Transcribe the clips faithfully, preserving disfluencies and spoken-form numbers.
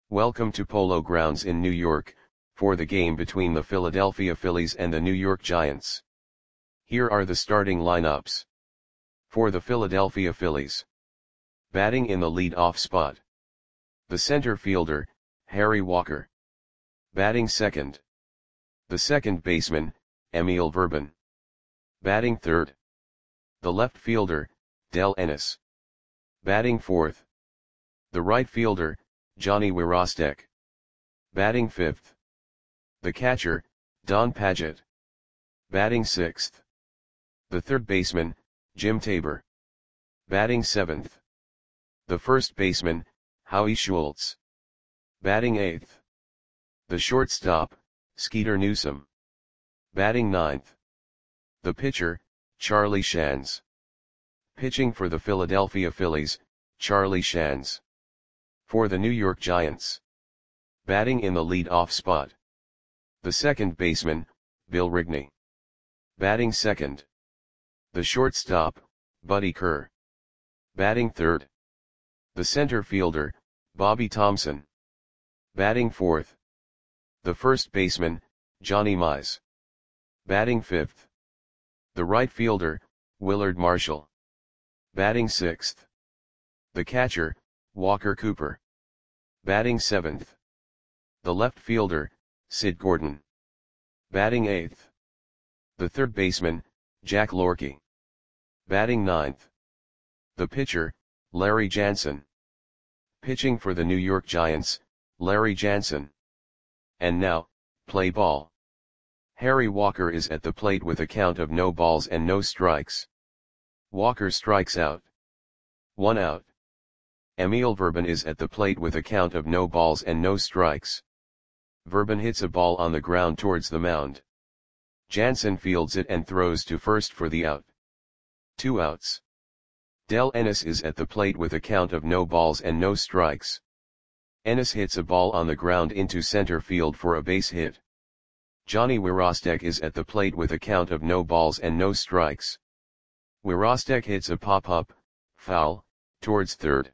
Welcome to Polo Grounds in New York, for the game between the Philadelphia Phillies and the New York Giants. Here are the starting lineups. For the Philadelphia Phillies. Batting in the lead-off spot. The center fielder, Harry Walker. Batting second. The second baseman, Emil Verban. Batting third. The left fielder, Del Ennis. Batting fourth. The right fielder, Johnny Wirostek. Batting fifth. The catcher, Don Padgett. Batting sixth. The third baseman, Jim Tabor. Batting seventh. The first baseman, Howie Schultz. Batting eighth. The shortstop, Skeeter Newsom. Batting ninth. The pitcher, Charlie Shands. Pitching for the Philadelphia Phillies, Charlie Shands. For the New York Giants. Batting in the lead-off spot. The second baseman, Bill Rigney. Batting second. The shortstop, Buddy Kerr. Batting third. The center fielder, Bobby Thomson. Batting fourth. The first baseman, Johnny Mize. Batting fifth. The right fielder, Willard Marshall. Batting sixth. The catcher, Walker Cooper. Batting seventh. The left fielder, Sid Gordon. Batting eighth. The third baseman, Jack Lorky. Batting ninth. The pitcher, Larry Jansen. Pitching for the New York Giants, Larry Jansen. And now, play ball. Harry Walker is at the plate with a count of no balls and no strikes. Walker strikes out. One out. Emil Verban is at the plate with a count of no balls and no strikes. Verban hits a ball on the ground towards the mound. Jansen fields it and throws to first for the out. Two outs. Del Ennis is at the plate with a count of no balls and no strikes. Ennis hits a ball on the ground into center field for a base hit. Johnny Wirostek is at the plate with a count of no balls and no strikes. Wirostek hits a pop-up, foul, towards third.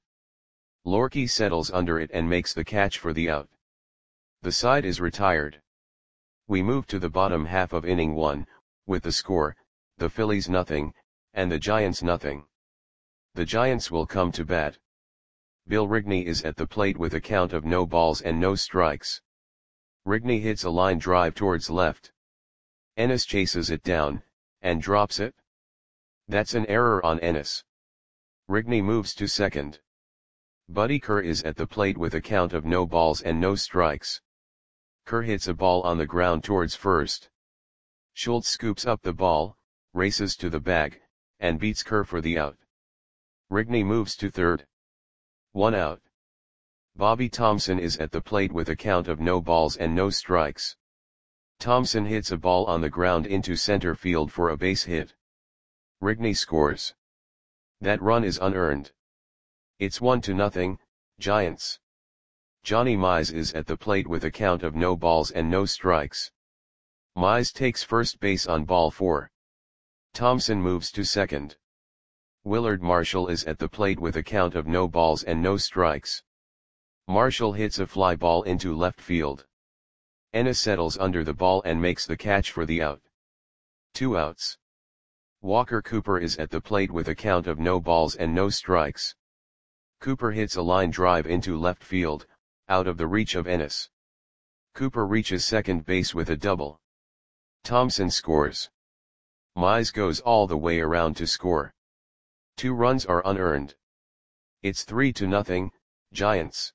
Lorky settles under it and makes the catch for the out. The side is retired. We move to the bottom half of inning one, with the score, the Phillies nothing, and the Giants nothing. The Giants will come to bat. Bill Rigney is at the plate with a count of no balls and no strikes. Rigney hits a line drive towards left. Ennis chases it down, and drops it. That's an error on Ennis. Rigney moves to second. Buddy Kerr is at the plate with a count of no balls and no strikes. Kerr hits a ball on the ground towards first. Schultz scoops up the ball, races to the bag, and beats Kerr for the out. Rigney moves to third. One out. Bobby Thomson is at the plate with a count of no balls and no strikes. Thomson hits a ball on the ground into center field for a base hit. Rigney scores. That run is unearned. It's one to nothing, Giants. Johnny Mize is at the plate with a count of no balls and no strikes. Mize takes first base on ball four. Thomson moves to second. Willard Marshall is at the plate with a count of no balls and no strikes. Marshall hits a fly ball into left field. Ennis settles under the ball and makes the catch for the out. Two outs. Walker Cooper is at the plate with a count of no balls and no strikes. Cooper hits a line drive into left field, out of the reach of Ennis. Cooper reaches second base with a double. Thomson scores. Mize goes all the way around to score. Two runs are unearned. It's three to nothing, Giants.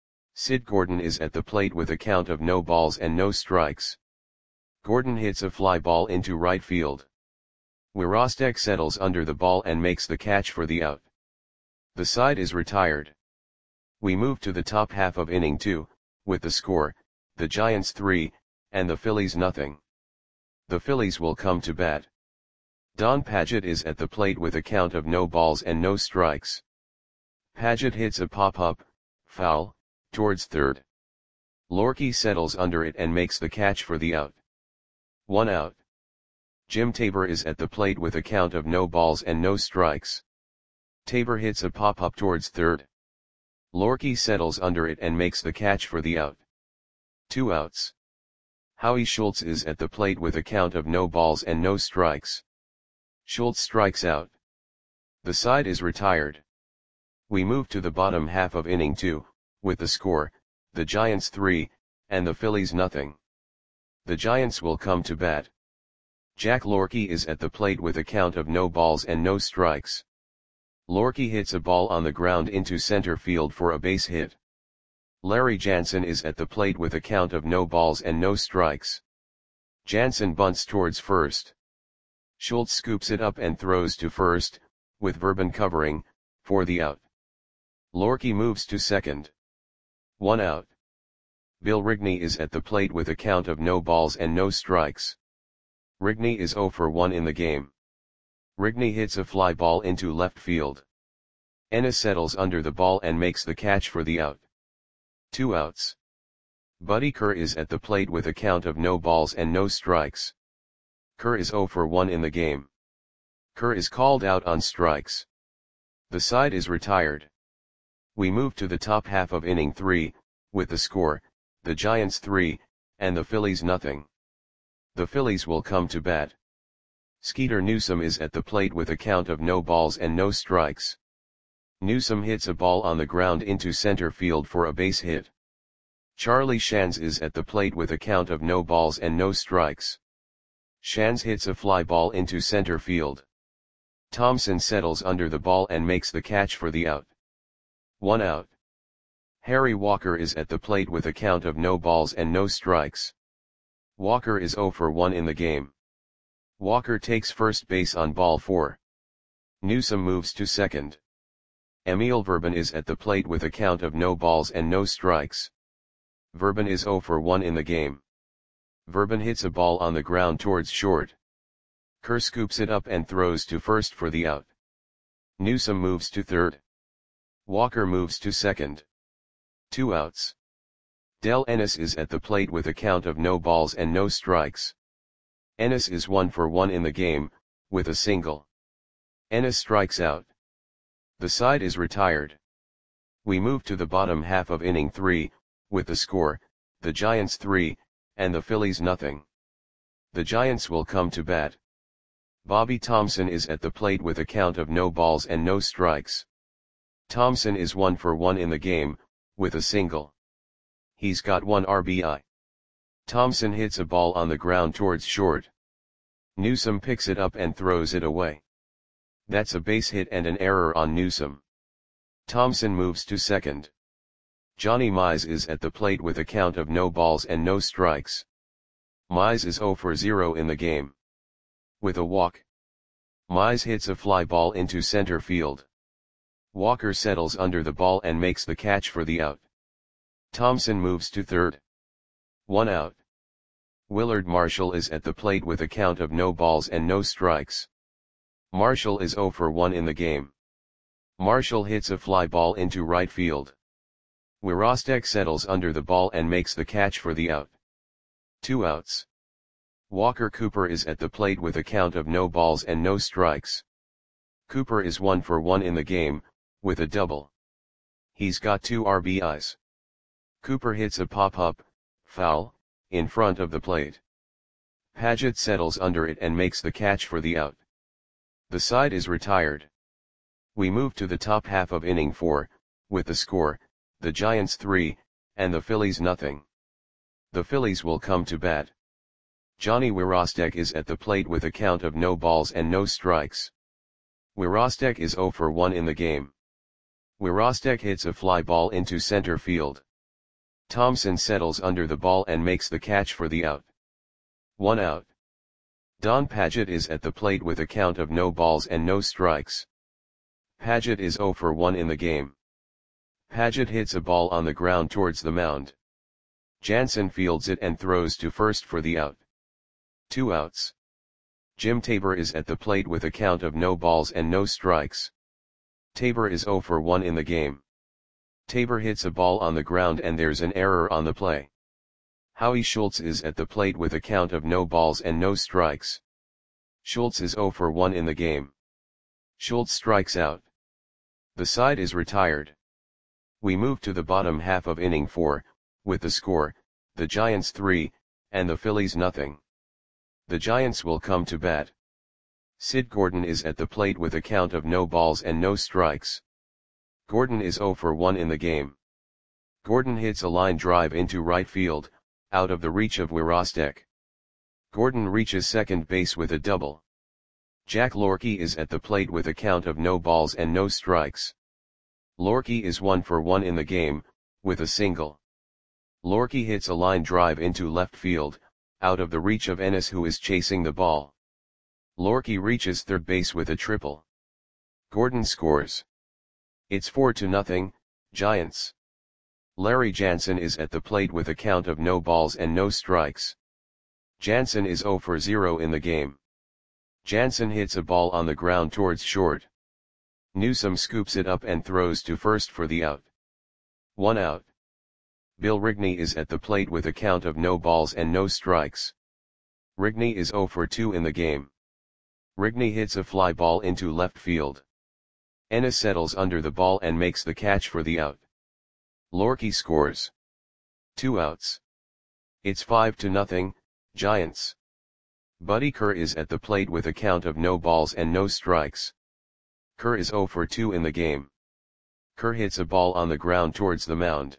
Sid Gordon is at the plate with a count of no balls and no strikes. Gordon hits a fly ball into right field. Wirostek settles under the ball and makes the catch for the out. The side is retired. We move to the top half of inning two, with the score, the Giants three, and the Phillies nothing. The Phillies will come to bat. Don Padgett is at the plate with a count of no balls and no strikes. Padgett hits a pop-up, foul, towards third. Lorky settles under it and makes the catch for the out. One out. Jim Tabor is at the plate with a count of no balls and no strikes. Tabor hits a pop-up towards third. Lorkie settles under it and makes the catch for the out. Two outs. Howie Schultz is at the plate with a count of no balls and no strikes. Schultz strikes out. The side is retired. We move to the bottom half of inning two, with the score, the Giants three, and the Phillies nothing. The Giants will come to bat. Jack Lorkie is at the plate with a count of no balls and no strikes. Lorkie hits a ball on the ground into center field for a base hit. Larry Jansen is at the plate with a count of no balls and no strikes. Jansen bunts towards first. Schultz scoops it up and throws to first, with Verban covering, for the out. Lorkie moves to second. One out. Bill Rigney is at the plate with a count of no balls and no strikes. Rigney is oh for one in the game. Rigney hits a fly ball into left field. Ennis settles under the ball and makes the catch for the out. Two outs. Buddy Kerr is at the plate with a count of no balls and no strikes. Kerr is oh for one in the game. Kerr is called out on strikes. The side is retired. We move to the top half of inning three, with the score, the Giants three, and the Phillies nothing. The Phillies will come to bat. Skeeter Newsome is at the plate with a count of no balls and no strikes. Newsome hits a ball on the ground into center field for a base hit. Charlie Shands is at the plate with a count of no balls and no strikes. Shands hits a fly ball into center field. Thompson settles under the ball and makes the catch for the out. One out. Harry Walker is at the plate with a count of no balls and no strikes. Walker is oh for one in the game. Walker takes first base on ball four. Newsome moves to second. Emil Verban is at the plate with a count of no balls and no strikes. Verban is oh for one in the game. Verban hits a ball on the ground towards short. Kerr scoops it up and throws to first for the out. Newsome moves to third. Walker moves to second. Two outs. Del Ennis is at the plate with a count of no balls and no strikes. Ennis is one for one in the game, with a single. Ennis strikes out. The side is retired. We move to the bottom half of inning three, with the score, the Giants three, and the Phillies nothing. The Giants will come to bat. Bobby Thomson is at the plate with a count of no balls and no strikes. Thomson is one for one in the game, with a single. He's got one R B I. Thomson hits a ball on the ground towards short. Newsome picks it up and throws it away. That's a base hit and an error on Newsome. Thomson moves to second. Johnny Mize is at the plate with a count of no balls and no strikes. Mize is oh for zero in the game. With a walk. Mize hits a fly ball into center field. Walker settles under the ball and makes the catch for the out. Thomson moves to third. One out. Willard Marshall is at the plate with a count of no balls and no strikes. Marshall is oh for one in the game. Marshall hits a fly ball into right field. Wirostek settles under the ball and makes the catch for the out. Two outs. Walker Cooper is at the plate with a count of no balls and no strikes. Cooper is one for one in the game, with a double. He's got two R B Is. Cooper hits a pop-up, foul, in front of the plate. Paget settles under it and makes the catch for the out. The side is retired. We move to the top half of inning four, with the score, the Giants three, and the Phillies nothing. The Phillies will come to bat. Johnny Wirostek is at the plate with a count of no balls and no strikes. Wirostek is oh for one in the game. Wirostek hits a fly ball into center field. Thomson settles under the ball and makes the catch for the out. One out. Don Paget is at the plate with a count of no balls and no strikes. Paget is oh for one in the game. Paget hits a ball on the ground towards the mound. Jansen fields it and throws to first for the out. Two outs. Jim Tabor is at the plate with a count of no balls and no strikes. Tabor is oh for one in the game. Tabor hits a ball on the ground and there's an error on the play. Howie Schultz is at the plate with a count of no balls and no strikes. Schultz is oh for one in the game. Schultz strikes out. The side is retired. We move to the bottom half of inning four, with the score, the Giants three, and the Phillies nothing. The Giants will come to bat. Sid Gordon is at the plate with a count of no balls and no strikes. Gordon is zero for one in the game. Gordon hits a line drive into right field, out of the reach of Wirostek. Gordon reaches second base with a double. Jack Lorky is at the plate with a count of no balls and no strikes. Lorky is one for one in the game, with a single. Lorky hits a line drive into left field, out of the reach of Ennis, who is chasing the ball. Lorky reaches third base with a triple. Gordon scores. It's four to nothing, Giants. Larry Jansen is at the plate with a count of no balls and no strikes. Jansen is zero for zero in the game. Jansen hits a ball on the ground towards short. Newsome scoops it up and throws to first for the out. One out. Bill Rigney is at the plate with a count of no balls and no strikes. Rigney is zero for two in the game. Rigney hits a fly ball into left field. Ennis settles under the ball and makes the catch for the out. Lorky scores. Two outs. It's five to nothing, Giants. Buddy Kerr is at the plate with a count of no balls and no strikes. Kerr is zero for two in the game. Kerr hits a ball on the ground towards the mound.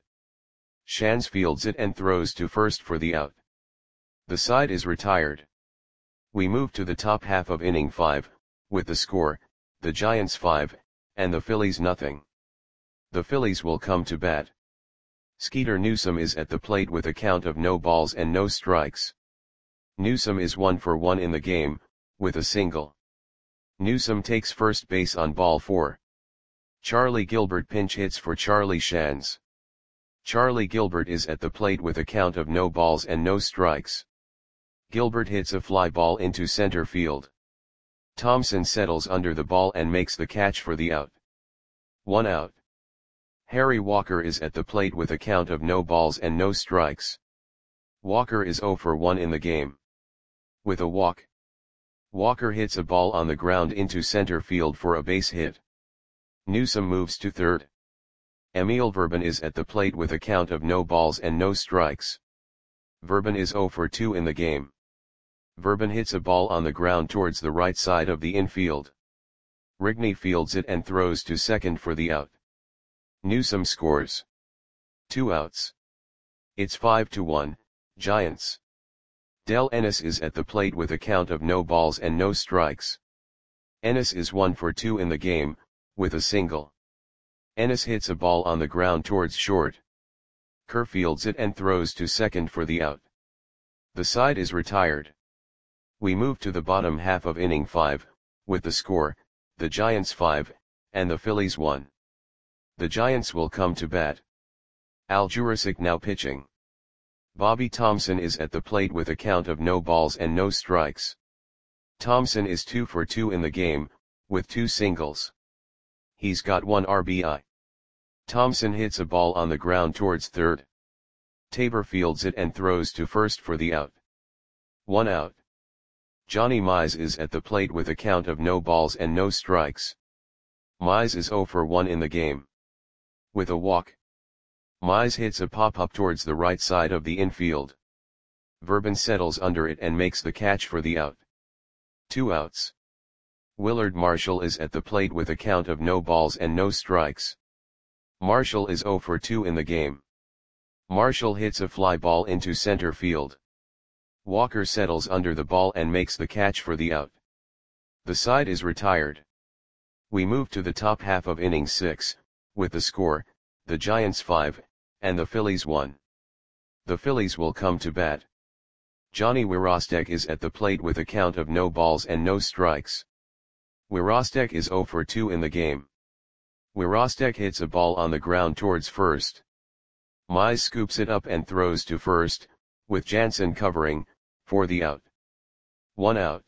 Shands fields it and throws to first for the out. The side is retired. We move to the top half of inning five, with the score, the Giants five, and the Phillies nothing. The Phillies will come to bat. Skeeter Newsome is at the plate with a count of no balls and no strikes. Newsome is one for one in the game, with a single. Newsome takes first base on ball four. Charlie Gilbert pinch hits for Charlie Shands. Charlie Gilbert is at the plate with a count of no balls and no strikes. Gilbert hits a fly ball into center field. Thompson settles under the ball and makes the catch for the out. One out. Harry Walker is at the plate with a count of no balls and no strikes. Walker is zero for one in the game. With a walk. Walker hits a ball on the ground into center field for a base hit. Newsome moves to third. Emil Verban is at the plate with a count of no balls and no strikes. Verban is zero for two in the game. Verban hits a ball on the ground towards the right side of the infield. Rigney fields it and throws to second for the out. Newsome scores. Two outs. It's five to one, Giants. Del Ennis is at the plate with a count of no balls and no strikes. Ennis is one for two in the game, with a single. Ennis hits a ball on the ground towards short. Kerr fields it and throws to second for the out. The side is retired. We move to the bottom half of inning five, with the score, the Giants five, and the Phillies one. The Giants will come to bat. Al Jurasik now pitching. Bobby Thompson is at the plate with a count of no balls and no strikes. Thompson is two for two in the game, with two singles. He's got one R B I. Thompson hits a ball on the ground towards third. Tabor fields it and throws to first for the out. One out. Johnny Mize is at the plate with a count of no balls and no strikes. Mize is zero for one in the game. With a walk. Mize hits a pop-up towards the right side of the infield. Verban settles under it and makes the catch for the out. Two outs. Willard Marshall is at the plate with a count of no balls and no strikes. Marshall is zero for two in the game. Marshall hits a fly ball into center field. Walker settles under the ball and makes the catch for the out. The side is retired. We move to the top half of inning six, with the score, the Giants five, and the Phillies one. The Phillies will come to bat. Johnny Wirostek is at the plate with a count of no balls and no strikes. Wirostek is zero for two in the game. Wirostek hits a ball on the ground towards first. Mize scoops it up and throws to first, with Jansen covering, for the out. One out.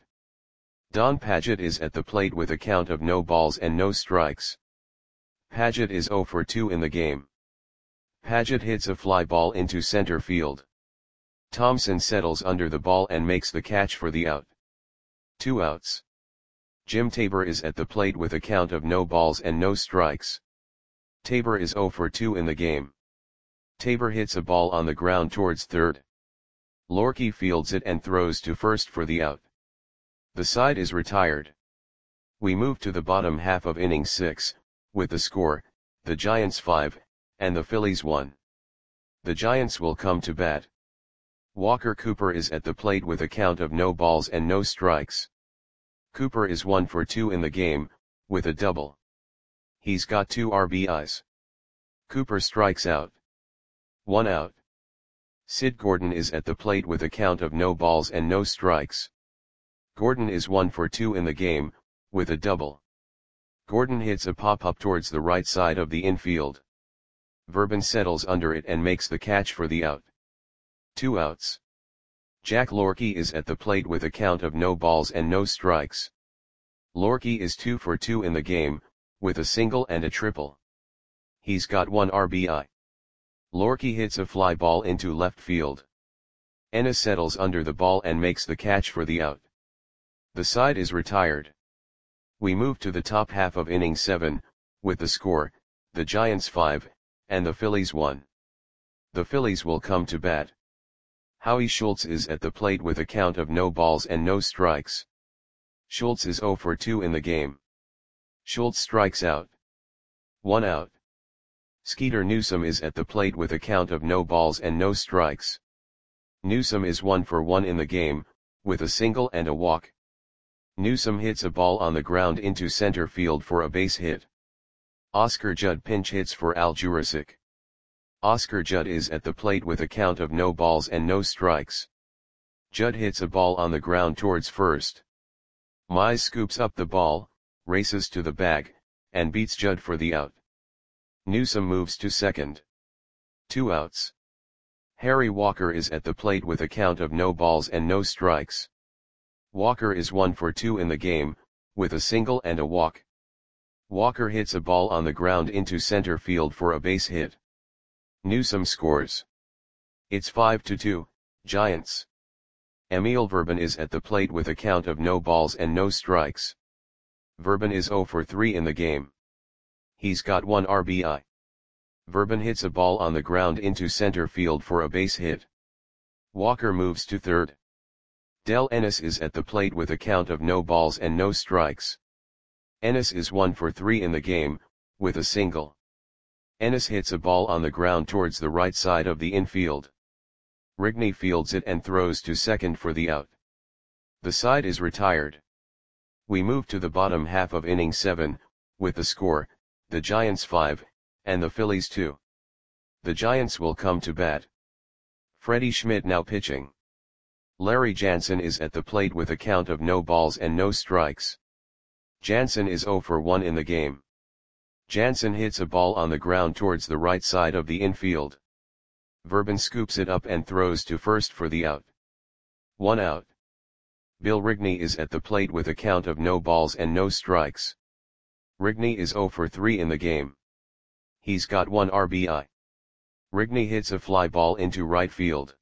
Don Padgett is at the plate with a count of no balls and no strikes. Padgett is zero for two in the game. Padgett hits a fly ball into center field. Thompson settles under the ball and makes the catch for the out. Two outs. Jim Tabor is at the plate with a count of no balls and no strikes. Tabor is zero for two in the game. Tabor hits a ball on the ground towards third. Lorkie fields it and throws to first for the out. The side is retired. We move to the bottom half of inning six, with the score, the Giants five, and the Phillies one. The Giants will come to bat. Walker Cooper is at the plate with a count of no balls and no strikes. Cooper is one for two in the game, with a double. He's got two R B Is. Cooper strikes out. One out. Sid Gordon is at the plate with a count of no balls and no strikes. Gordon is one for two in the game, with a double. Gordon hits a pop-up towards the right side of the infield. Verban settles under it and makes the catch for the out. Two outs. Jack Lorkie is at the plate with a count of no balls and no strikes. Lorkie is two for two in the game, with a single and a triple. He's got one R B I. Lorkie hits a fly ball into left field. Ennis settles under the ball and makes the catch for the out. The side is retired. We move to the top half of inning seven, with the score, the Giants five, and the Phillies one. The Phillies will come to bat. Howie Schultz is at the plate with a count of no balls and no strikes. Schultz is zero for two in the game. Schultz strikes out. One out. Skeeter Newsome is at the plate with a count of no balls and no strikes. Newsome is one for one in the game, with a single and a walk. Newsome hits a ball on the ground into center field for a base hit. Oscar Judd pinch hits for Al Jurasik. Oscar Judd is at the plate with a count of no balls and no strikes. Judd hits a ball on the ground towards first. Mize scoops up the ball, races to the bag, and beats Judd for the out. Newsome moves to second. Two outs. Harry Walker is at the plate with a count of no balls and no strikes. Walker is one for two in the game, with a single and a walk. Walker hits a ball on the ground into center field for a base hit. Newsome scores. It's five to two, Giants. Emil Verban is at the plate with a count of no balls and no strikes. Verban is zero for three in the game. He's got one R B I. Verban hits a ball on the ground into center field for a base hit. Walker moves to third. Del Ennis is at the plate with a count of no balls and no strikes. Ennis is one for three in the game, with a single. Ennis hits a ball on the ground towards the right side of the infield. Rigney fields it and throws to second for the out. The side is retired. We move to the bottom half of inning seven, with the score, the Giants five, and the Phillies two. The Giants will come to bat. Freddie Schmidt now pitching. Larry Jansen is at the plate with a count of no balls and no strikes. Jansen is zero for one in the game. Jansen hits a ball on the ground towards the right side of the infield. Verban scoops it up and throws to first for the out. One out. Bill Rigney is at the plate with a count of no balls and no strikes. Rigney is zero for three in the game. He's got one R B I. Rigney hits a fly ball into right field.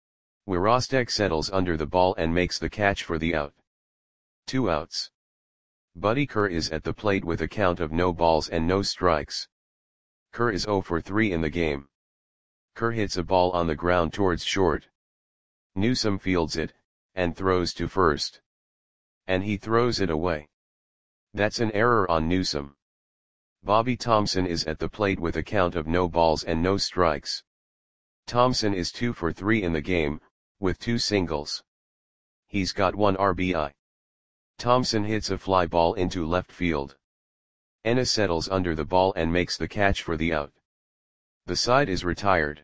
Wirostek settles under the ball and makes the catch for the out. Two outs. Buddy Kerr is at the plate with a count of no balls and no strikes. Kerr is zero for three in the game. Kerr hits a ball on the ground towards short. Newsome fields it, and throws to first. And he throws it away. That's an error on Newsome. Bobby Thompson is at the plate with a count of no balls and no strikes. Thompson is two for three in the game, with two singles. He's got one R B I. Thompson hits a fly ball into left field. Ennis settles under the ball and makes the catch for the out. The side is retired.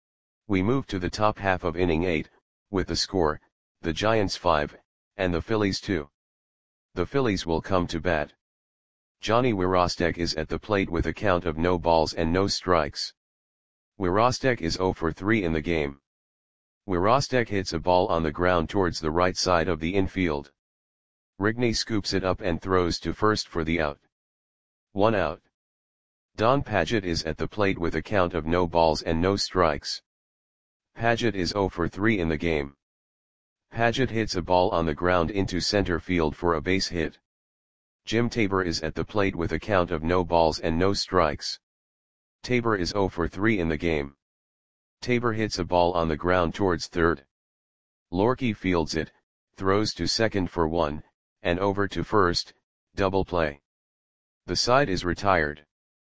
We move to the top half of inning eight, with the score, the Giants five, and the Phillies two. The Phillies will come to bat. Johnny Wirostek is at the plate with a count of no balls and no strikes. Wirostek is zero for three in the game. Wirostek hits a ball on the ground towards the right side of the infield. Rigney scoops it up and throws to first for the out. One out. Don Padgett is at the plate with a count of no balls and no strikes. Padgett is zero for three in the game. Padgett hits a ball on the ground into center field for a base hit. Jim Tabor is at the plate with a count of no balls and no strikes. Tabor is zero for three in the game. Tabor hits a ball on the ground towards third. Lorkie fields it, throws to second for one, and over to first, double play. The side is retired.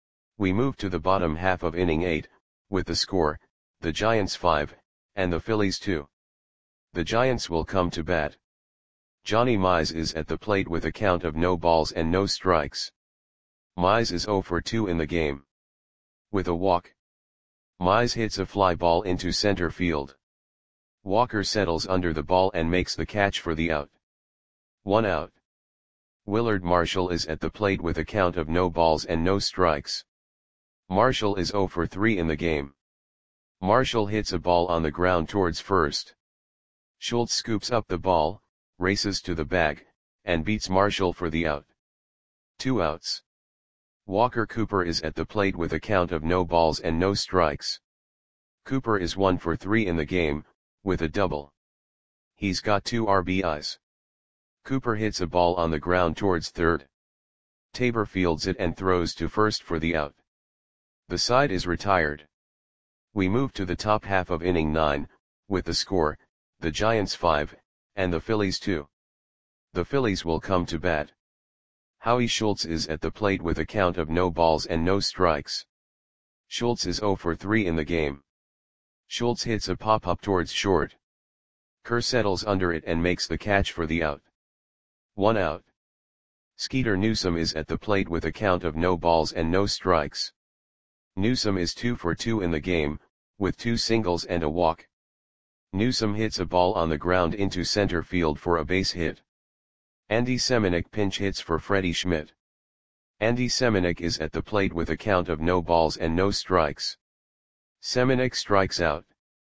We move to the bottom half of inning eight, with the score, the Giants five, and the Phillies two. The Giants will come to bat. Johnny Mize is at the plate with a count of no balls and no strikes. Mize is zero for two in the game. With a walk, Mize hits a fly ball into center field. Walker settles under the ball and makes the catch for the out. One out. Willard Marshall is at the plate with a count of no balls and no strikes. Marshall is zero for three in the game. Marshall hits a ball on the ground towards first. Schultz scoops up the ball, races to the bag, and beats Marshall for the out. Two outs. Walker Cooper is at the plate with a count of no balls and no strikes. Cooper is one for three in the game, with a double. He's got two R B Is. Cooper hits a ball on the ground towards third. Tabor fields it and throws to first for the out. The side is retired. We move to the top half of inning nine, with the score, the Giants five, and the Phillies two. The Phillies will come to bat. Howie Schultz is at the plate with a count of no balls and no strikes. Schultz is zero for three in the game. Schultz hits a pop-up towards short. Kerr settles under it and makes the catch for the out. One out. Skeeter Newsome is at the plate with a count of no balls and no strikes. Newsome is two for two in the game, with two singles and a walk. Newsome hits a ball on the ground into center field for a base hit. Andy Semenuk pinch hits for Freddie Schmidt. Andy Semenuk is at the plate with a count of no balls and no strikes. Semenuk strikes out.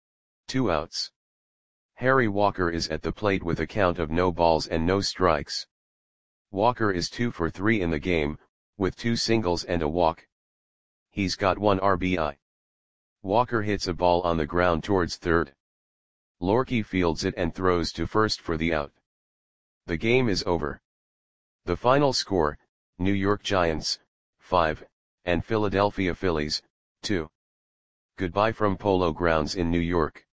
Two outs. Harry Walker is at the plate with a count of no balls and no strikes. Walker is two for three in the game, with two singles and a walk. He's got one R B I. Walker hits a ball on the ground towards third. Lorkie fields it and throws to first for the out. The game is over. The final score, New York Giants, five, and Philadelphia Phillies, two. Goodbye from Polo Grounds in New York.